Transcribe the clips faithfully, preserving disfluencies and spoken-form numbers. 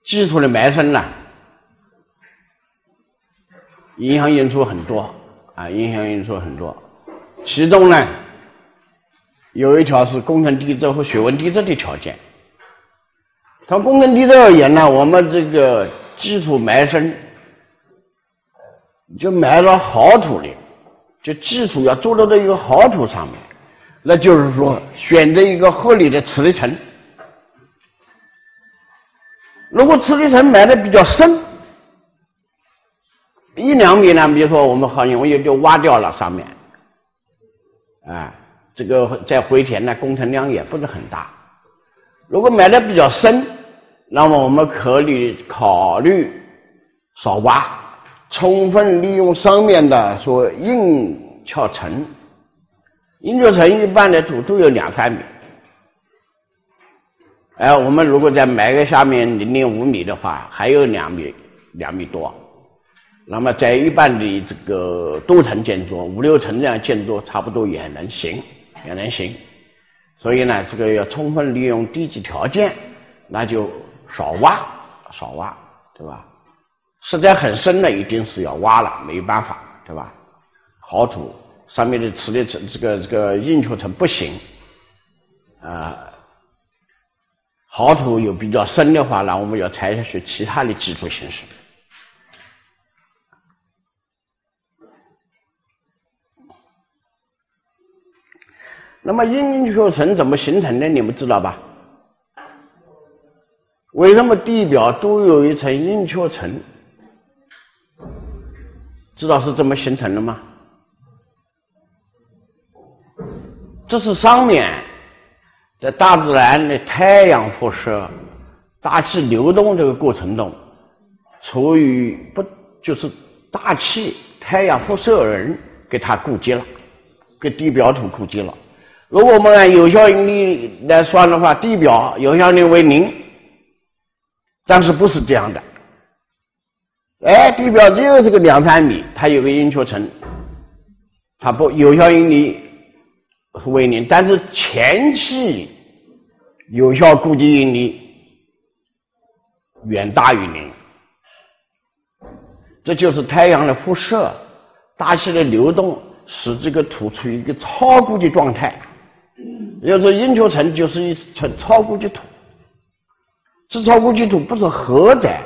基础的埋深呢，影响因素很多啊，影响因素很多。其中呢，有一条是工程地质和学问地质的条件。从工程地质而言呢，我们这个基础埋深，就埋到好土里，就基础要做到这一个好土上面，那就是说选择一个合理的磁力层。如果磁力层埋的比较深，一两米呢，比如说我们很容易就挖掉了上面，啊，这个在回填呢工程量也不是很大。如果埋的比较深，那么我们可以考虑少挖，充分利用上面的说硬壳层。硬壳层一般的土都有两三米，哎，我们如果再埋个下面零点五米的话，还有两米两米多。那么在一般的这个多层建筑，五六层这样建筑，差不多也能行，也能行。所以呢，这个要充分利用地质条件，那就少挖，少挖，对吧？实在很深的，一定是要挖了，没办法，对吧？好土上面的磁力层，这个这个硬壳层不行，啊、呃，好土有比较深的话，那我们要采取其他的基础形式。那么硬壳层怎么形成的？你们知道吧？为什么地表都有一层硬壳层？知道是怎么形成的吗？这是上面在大自然的太阳辐射、大气流动这个过程中，处于不就是大气、太阳辐射人给它固结了，给地表土固结了。如果我们按有效应力来算的话，地表有效应力为零，但是不是这样的。哎，地表只有这个两三米，它有个硬壳层，它不有效应力为零，但是前期有效估计应力远大于零。这就是太阳的辐射、大气的流动，使这个土处于一个超估计状态。也就是硬壳层就是一层超估计土，这超估计土不是核载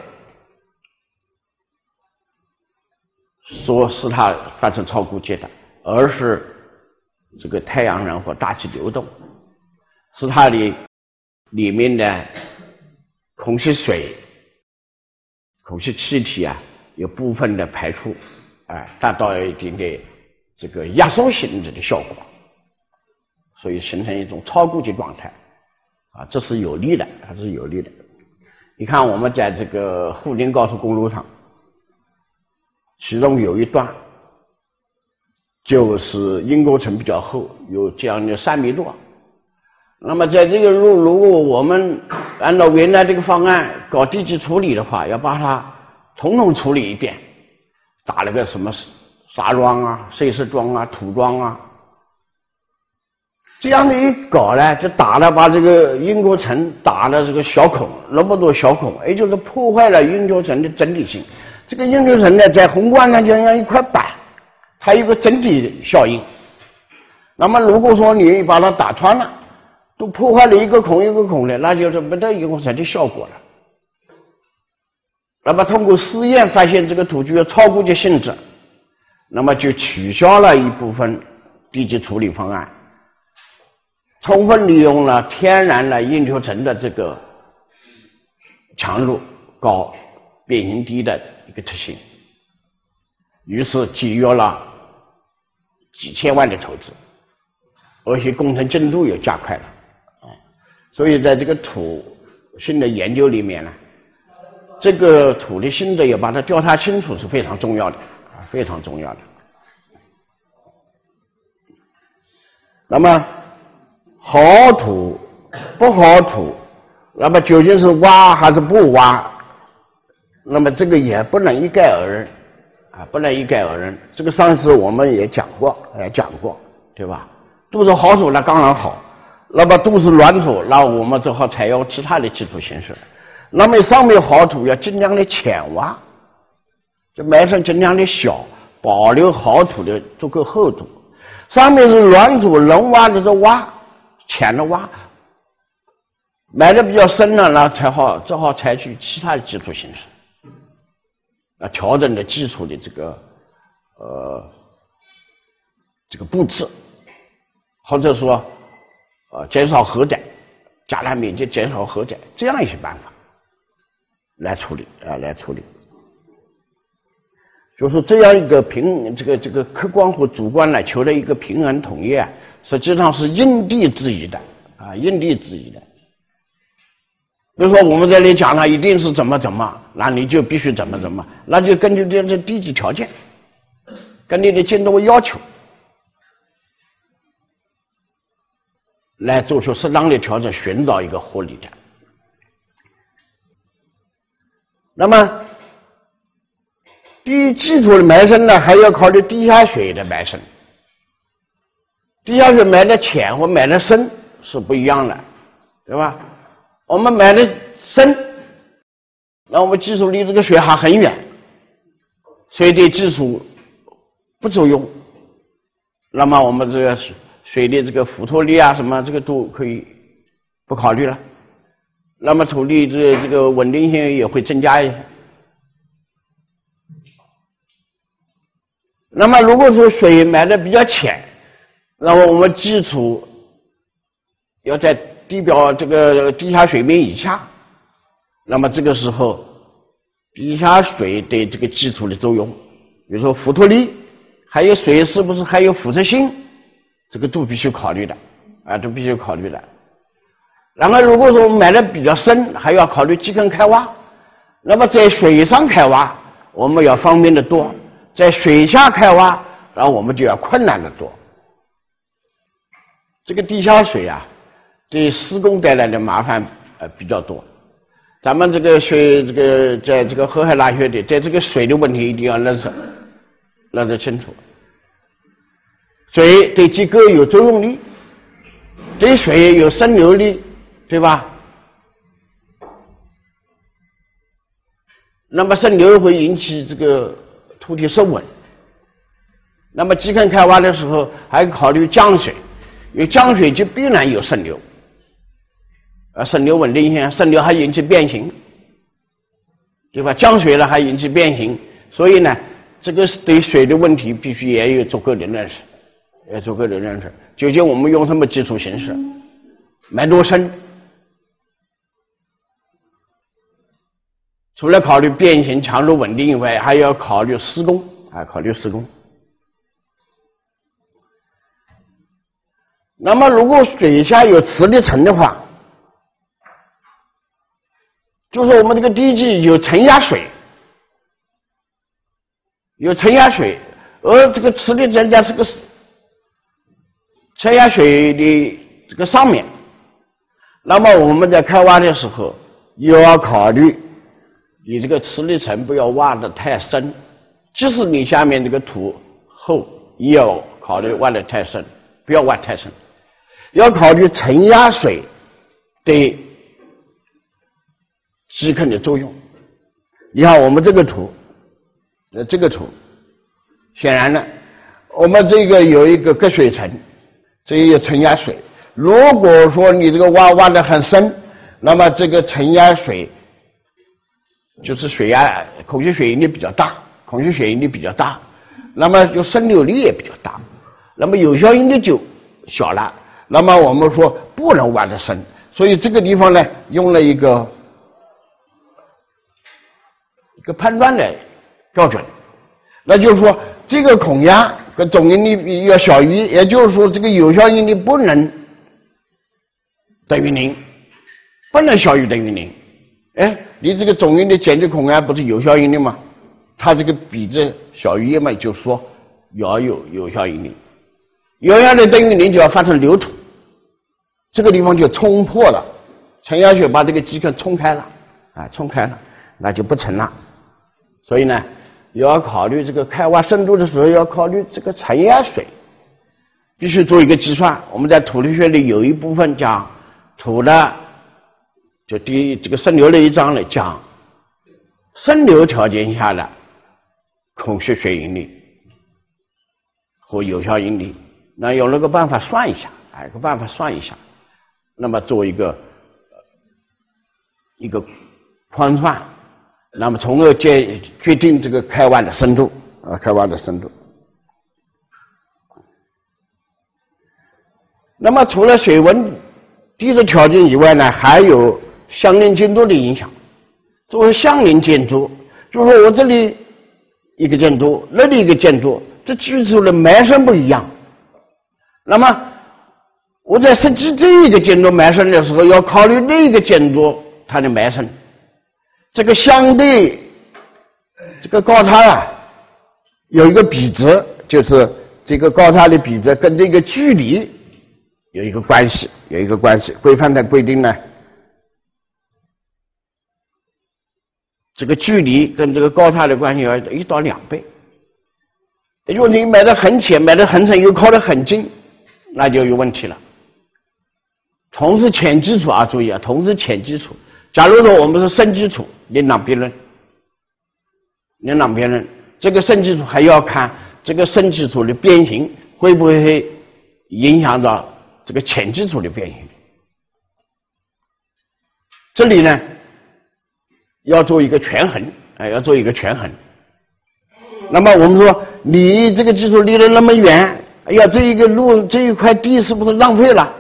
所使它发生超估计的，而是这个太阳能和大气流动，使它的里面的空气水、空气气体啊有部分的排出，哎，达到一定的这个压缩性质的效果。所以形成一种超估计状态，啊，这是有利的，它是有利的。你看我们在这个沪京高速公路上，其中有一段就是硬壳层比较厚，有将近三米多。那么在这个路，如果我们按照原来这个方案搞地基处理的话，要把它统统处理一遍，打了个什么沙桩啊、碎石桩啊、土桩啊。这样的一搞呢，就打了把这个硬壳层打了这个小孔，那么多小孔，也就是破坏了硬壳层的整体性。这个硬壳层呢，在宏观上就像一块板，它有个整体效应。那么如果说你把它打穿了，都破坏了一个孔一个孔的，那就是没得硬壳层的效果了。那么通过试验发现这个土具有超估计性质，那么就取消了一部分地基处理方案。充分利用了天然的硬壳层的这个强弱高、变形低的一个特性，于是节约了几千万的投资，而且工程进度也加快了。所以在这个土性的研究里面呢，这个土的性质要把它调查清楚是非常重要的，非常重要的。那么好土不好土，那么究竟是挖还是不挖，那么这个也不能一概而论啊，不能一概而论。这个上次我们也讲过，也讲过，对吧？都是好土那当然好，那么都是软土，那我们只好采用其他的基础形式。 那么上面好土要尽量的浅挖，就埋上尽量的小，保留好土的足够厚度。上面是软土，能挖的是挖，浅的挖，埋的比较深了，那才好只好采取其他的基础形式，啊，调整的基础的这个呃这个布置，或者说呃减少荷载，加大面积，减少荷载，这样一些办法来处理啊，来处理。就是这样一个平这个这个客观和主观来求的一个平衡统一啊，实际上是因地制宜的啊，因地制宜的。比如说我们这里讲了一定是怎么怎么，那你就必须怎么怎么，那就根据这些地质条件，跟你的监督要求来做出适当的调整，寻找一个合理的。那么地基础的埋深呢，还要考虑地下水的埋深。地下水埋的浅和埋的深是不一样的，对吧？我们埋的深，那我们基础离这个水还很远，水对基础不作用，那么我们这个水的这个附托力啊什么，这个都可以不考虑了。那么土地这个这个稳定性也会增加一些。那么如果说水埋的比较浅，那么我们基础要在地表这个地下水面以下，那么这个时候地下水对这个基础的作用，比如说附托力，还有水是不是还有腐蚀性，这个都必须考虑的啊，都必须考虑的。然后如果说埋的比较深，还要考虑基坑开挖，那么在水上开挖我们要方便的多，在水下开挖，然后我们就要困难的多。这个地下水啊，对施工带来的麻烦呃比较多。咱们这个水，这个在这个河海大学的，在这个水的问题一定要认识，认识清楚。水对机构有作用力，对水有渗流力，对吧？那么渗流会引起这个土地受稳。那么基坑开挖的时候还考虑降水，因为降水就必然有渗流，呃，渗流稳定性，渗流还引起变形，对吧？降水了还引起变形，所以呢，这个对水的问题必须也有足够的认识，也足够的认识。究竟我们用什么基础形式，埋多深？除了考虑变形、强度稳定以外，还要考虑施工啊，考虑施工。那么，如果水下有磁力层的话，就是我们这个地基有承压水，有承压水，而这个磁力层在这个承压水的这个上面，那么我们在开挖的时候，又要考虑你这个磁力层不要挖得太深，即使你下面这个土厚，也要考虑挖得太深，不要挖太深。要考虑承压水对基坑的作用。你看我们这个图，呃，这个图，显然呢，我们这个有一个隔水层，这一个承压水。如果说你这个挖挖得很深，那么这个承压水就是水压孔隙水应力比较大，孔隙水应力比较大，那么就渗流力也比较大，那么有效应力就小了。那么我们说不能挖得深，所以这个地方呢，用了一个一个判断的标准，那就是说这个孔压跟总应力要小于，也就是说这个有效应力不能等于零，不能小于等于零。哎，你这个总应力减去孔压不是有效应力吗？它这个比这小于一嘛，就是说要有有效应力。有效的等于零就要发生流土，这个地方就冲破了，承压水把这个基坑冲开了，啊，冲开了，那就不成了。所以呢，要考虑这个开挖深度的时候，要考虑这个承压水，必须做一个计算。我们在土力学里有一部分讲土的就第这个渗流的一章来讲，渗流条件下的孔穴血引力和有效引力，那有那个办法算一下，哎，个办法算一下，那么做一个一个宽算，那么从而决决定这个开挖的深度啊，开挖的深度。那么除了水温低的条件以外呢，还有相邻建筑的影响。作为相邻建筑，就是说我这里一个建筑，那里一个建筑，这基础的埋深不一样。那么我在设计这一个建筑埋深的时候，要考虑那个建筑它的埋深。这个相对这个高差啊，有一个比值，就是这个高差的比值跟这个距离有一个关系，有一个关系。规范的规定呢，这个距离跟这个高差的关系要一到两倍。也就是你埋得很浅，埋得很深，又靠得很近，那就有问题了。同是浅基础啊，注意啊，同是浅基础。假如说我们是深基础，另当别论，另当别论。这个深基础还要看这个深基础的变形会不会影响到这个浅基础的变形。这里呢，要做一个权衡，哎，要做一个权衡。那么我们说，离这个基础离得那么远，哎呀，这一个路这一块地是不是浪费了？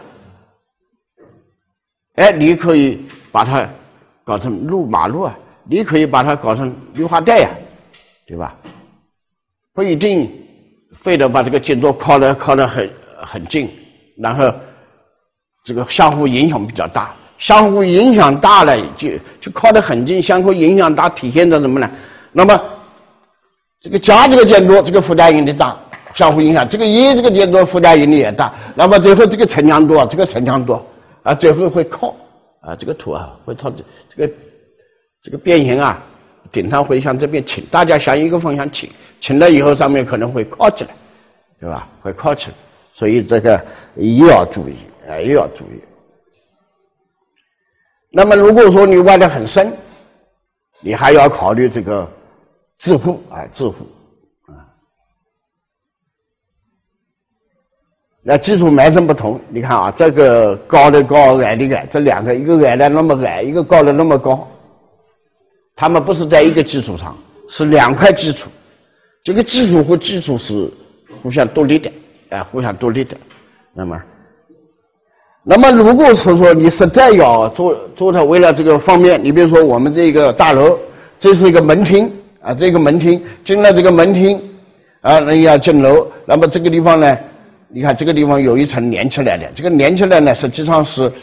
哎，你可以把它搞成路马路啊，你可以把它搞成绿化带呀、啊，对吧？不一定非得把这个建筑靠得靠得很很近，然后这个相互影响比较大，相互影响大了就就靠得很近，相互影响大体现在什么呢？那么这个加这个建筑，这个附带引力大，相互影响；这个一这个建筑附带引力也大，那么最后这个城墙多，这个城墙多啊，最后会靠啊，这个土啊会朝这个这个变形啊，顶上会向这边倾，大家向一个方向倾，倾了以后上面可能会靠起来，对吧？会靠起来，所以这个也要注意啊，也要注意。那么如果说你挖得很深，你还要考虑这个自护啊，自护啊。那基础埋深不同，你看啊，这个高的高，矮的矮，这两个一个矮的那么矮，一个高的那么高，它们不是在一个基础上，是两块基础。这个基础和基础是互相独立的，哎、呃，互相独立的。那么，那么如果说说你实在要做做它，为了这个方面，你比如说我们这个大楼，这是一个门厅啊，这个门厅进了这个门厅啊，那要进楼，那么这个地方呢？你看这个地方有一层连起来的，这个连起来呢，实际上是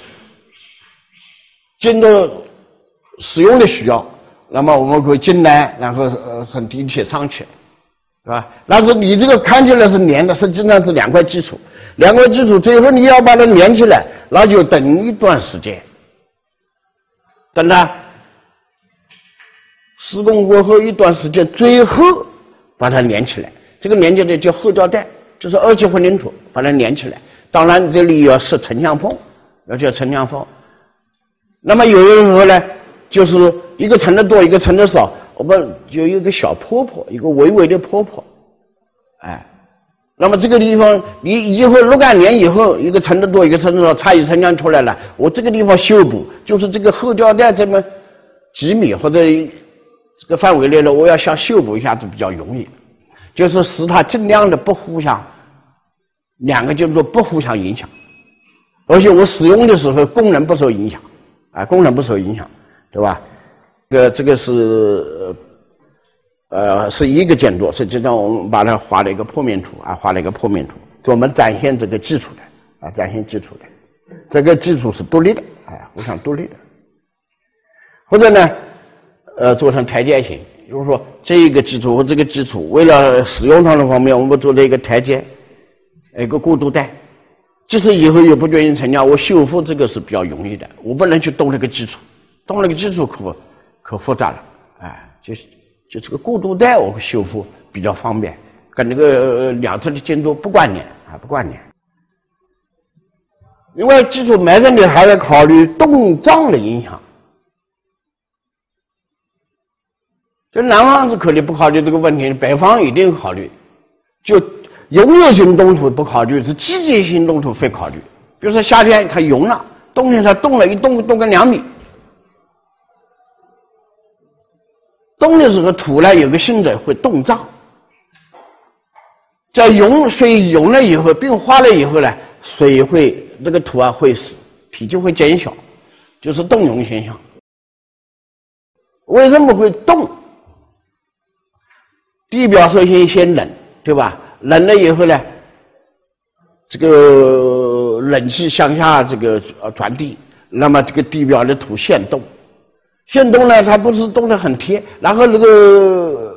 经过使用的需要，那么我们可以进来，然后呃从地铁上去，是吧？但是你这个看起来是连的，实际上是两块基础，两块基础最后你要把它连起来，那就等一段时间，等它施工过后一段时间，最后把它连起来，这个连起来叫后吊带。就是二级混凝土把它连起来，当然这里要设承墙缝，要叫承墙缝。那么有的时候呢，就是一个层的多，一个层的少，我们就有一个小坡坡，一个微微的坡坡，哎，那么这个地方你以后若干年以后，一个层的多，一个层的少，差异城墙出来了，我这个地方修补，就是这个后吊带这么几米或者这个范围内呢，我要想修补一下就比较容易。就是使它尽量的不互相，两个建筑不互相影响，而且我使用的时候功能不受影响，啊，功能不受影响，对吧？这个这个是呃是一个建筑，实际上我们把它画了一个剖面图啊，画了一个剖面图，专门展现这个基础的啊，展现基础的，这个基础是独立的，啊，互相独立的，或者呢，呃，做成台阶型。就是说，这个基础和这个基础，为了使用上的方面，我们做了一个台阶，一个过渡带。即使以后有不决定成墙，我修复这个是比较容易的，我不能去动那个基础，动那个基础可可复杂了，哎，就是就这个过渡带我修复比较方便，跟那个两侧的建筑不关联啊，不关联。另外，基础埋深的还要考虑动胀的影响就南方是可以不考虑这个问题，北方一定考虑。就永久性冻土不考虑，是季节性冻土非考虑。比如说夏天它融了，冬天它冻了，一冻冻个两米。冻的时候土呢有个性质会冻胀，在融水融了以后，冰化了以后呢，水会这个土啊会体积会减小，就是冻融现象。为什么会冻？地表首先先冷，对吧？冷了以后呢，这个冷气向下这个呃传递，那么这个地表的土现冻。现冻呢，它不是冻得很贴，然后这个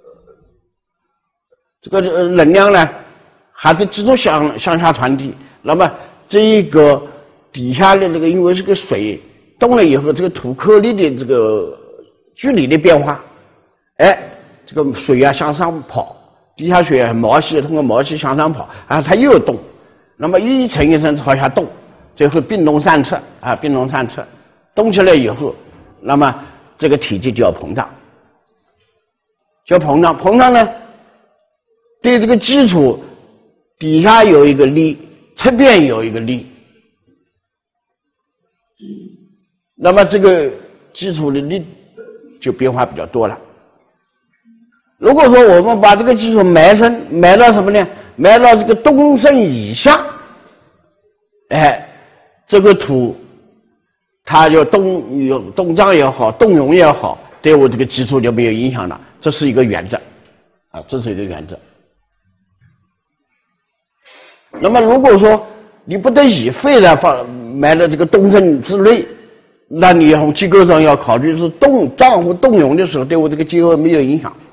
这个能量呢，还是继续向向下传递。那么这一个底下的这个，因为这个水冻了以后，这个土颗粒的这个距离的变化，哎，这个水啊向上跑，地下水啊毛细通过毛细向上跑，啊，它又冻，那么一层一层朝下冻，最后冰冻三尺啊，冰冻三尺，冻起来以后。那么这个体积就要膨胀，就要膨胀，膨胀呢，对这个基础底下有一个力，侧边有一个力，那么这个基础的力就变化比较多了。如果说我们把这个基础埋深，埋到什么呢？埋到这个冬深以下，哎，这个土。它就冻有冻胀也好，冻融也好，对我这个基础就没有影响了。这是一个原则，啊，这是一个原则。那么如果说你不得已非得放埋到这个冬深之内，那你从结构上要考虑是冻胀或冻融的时候，对我这个结构没有影响。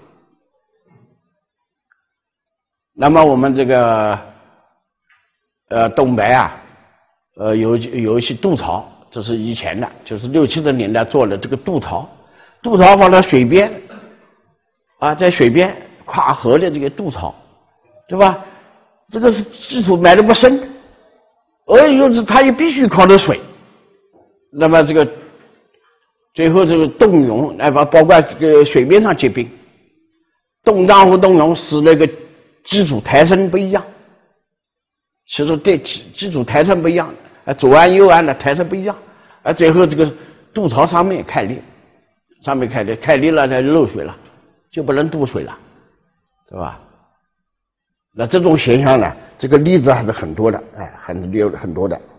那么我们这个呃东北啊，呃有有一些渡槽。这是以前的，就是六七十年代做的这个渡槽，渡槽放到水边，啊，在水边跨河的这个渡槽，对吧？这个是基础埋的不深，而就是它也必须靠着水，那么这个最后这个冻融，来把包括这个水面上结冰，冻胀和冻融使那个基础抬升不一样，其实对基基础抬升不一样。啊，左岸右岸的抬升不一样，啊，最后这个渡槽上面开裂，上面开裂，开裂了它漏水了，就不能渡水了，对吧？那这种现象呢，这个例子还是很多的，哎，很有很多的。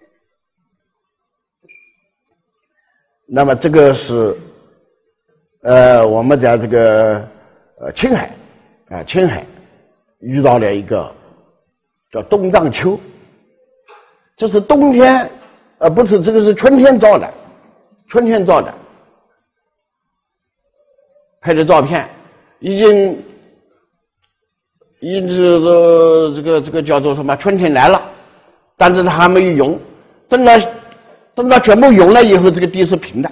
那么这个是，呃，我们在这个呃青海啊、呃，青海遇到了一个叫冻胀丘。这是冬天，呃，不是，这个是春天造的，春天造的，拍的照片，已经，已经是说这个这个叫做什么？春天来了，但是它还没有融，等到等到全部融了以后，这个地是平的。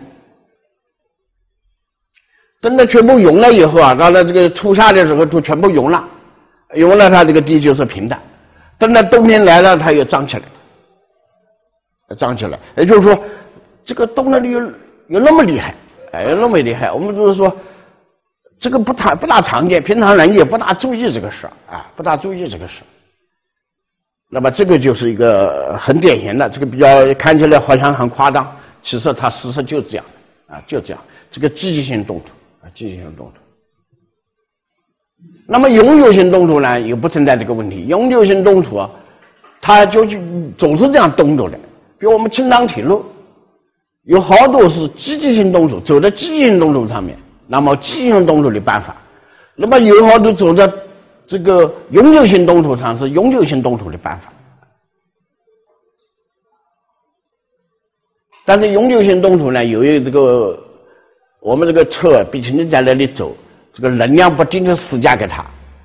等到全部融了以后啊，到了这个初夏的时候，都全部融了，融了它这个地就是平的。等到冬天来了，它又涨起来。涨起来，也就是说，这个冻的有有那么厉害，哎，有那么厉害。我们就是说，这个不常不大常见，平常人也不大注意这个事啊，不大注意这个事。那么这个就是一个很典型的，这个比较看起来好像很夸张，其实它事实就这样啊，就这样。这个季节性冻土啊，季节性冻土。那么永久性冻土呢，又不存在这个问题。永久性冻土啊，它就总是这样冻着的。比如我们青藏铁路有好多是季节性冻土，走在季节性冻土上面，那么季节性冻土的办法，那么有好多走在这个永久性冻土上是永久性冻土的办法。但是永久性冻土呢，由于这个我们这个车毕竟在那里走，这个能量不停的施加给它，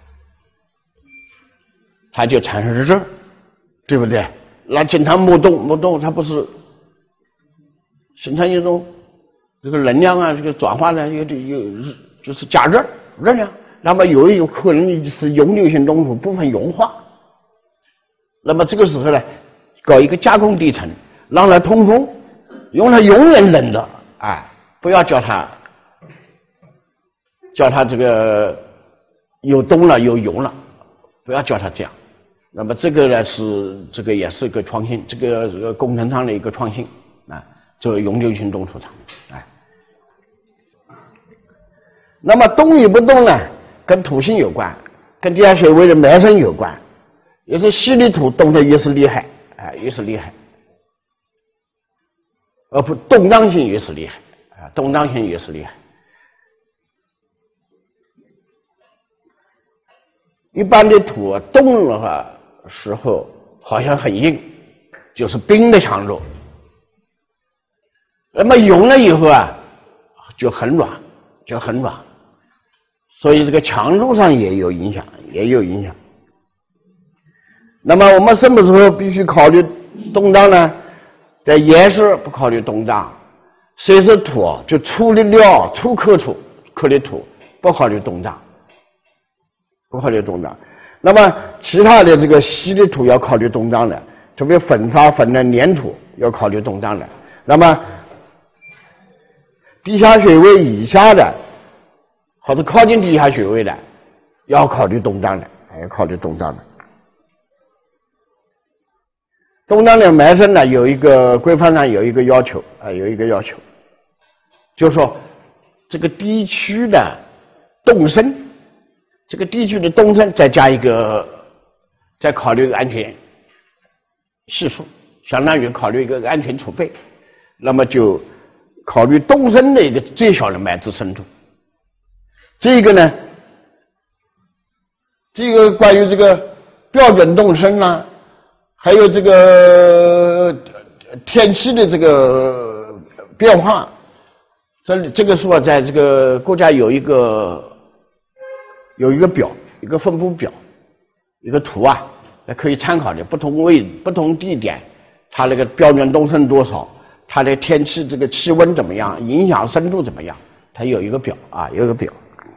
它就产生热，对不对？那经常磨动，磨动它不是形成一种这个能量啊，这个转化呢，有有就是加热热量。那么有一种可能是永久性冻土部分融化，那么这个时候呢，搞一个加工地层，让它通风，用它永远冷的，哎，不要叫它叫它这个有动了有油了，不要叫它这样。那么这个呢是这个也是一个创新，这个这个工程上的一个创新啊，这个永久性冻储场，哎。那么动与不动呢，跟土性有关，跟地下水位的埋深有关。也是稀泥土动得越是厉害，哎，越是厉害，而不动荡性越是厉害，啊，动荡性越是厉害。一般的土动的话时候好像很硬，就是冰的强弱。那么融了以后啊，就很软，就很软。所以这个强度上也有影响，也有影响。那么我们什么时候必须考虑动荡呢？在岩石不考虑动荡，水是土，就粗的料、粗颗土、颗粒土不考虑动荡，不考虑动荡。那么其他的这个稀的土要考虑动荡的，特别粉沙、粉的粘土要考虑动荡的。那么地下水位以下的，或者靠近地下水位的，要考虑动荡的，要考虑动荡的。动荡的埋深呢，有一个规范上有一个要求啊，有一个要求，就是说这个地区的动深，这个地区的动深再加一个，再考虑一个安全系数，相当于考虑一个安全储备，那么就考虑动深的一个最小的埋置深度。这个呢，这个关于这个标准动深啊。还有这个天气的这个变化，这里这个说在这个国家有一个有一个表，一个分布表，一个图啊，可以参考的。不同位不同地点，它那个标准动深多少，它的天气这个气温怎么样，影响深度怎么样，它有一个表啊，有一个表。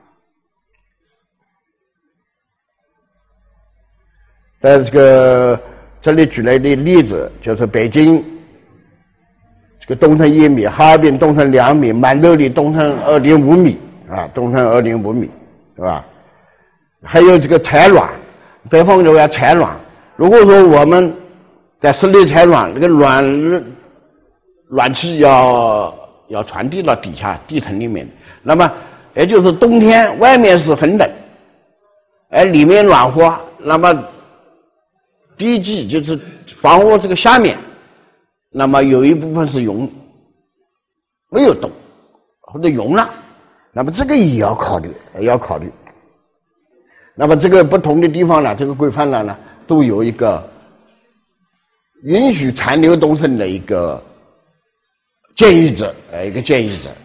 在这个。这里举了一个例子，就是北京这个东深一米，哈尔滨东深两米，满洲里东深二点五米啊，东深二点五米，是吧？还有这个采卵，北方人要采卵。如果说我们在室内采卵，这个卵卵气要要传递到底下地层里面，那么也就是冬天外面是很冷，哎，里面暖和，那么。地基就是房屋这个下面，那么有一部分是溶，没有动或者溶了，那么这个也要考虑，也要考虑。那么这个不同的地方呢，这个规范呢呢都有一个允许残留动深的一个建议值，呃，一个建议值。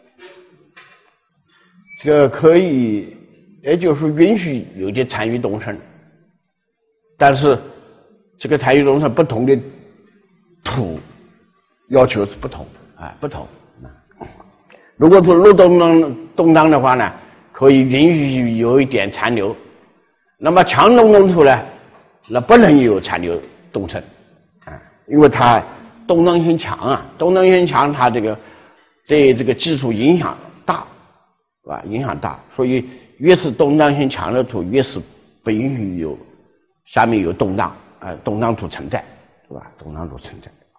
这个可以，也就是允许有些残余动深，但是。这个残余动深不同的土要求是不同的啊，不同。如果说路动荡动荡的话呢，可以允许有一点残留。那么强动动土呢，那不能有残留动深啊，因为它动荡性强啊，动荡性强，它这个对这个技术影响大，是吧？影响大，所以越是动荡性强的土，越是不允许有下面有动荡。呃，动荡土存在，是吧？动荡土存在。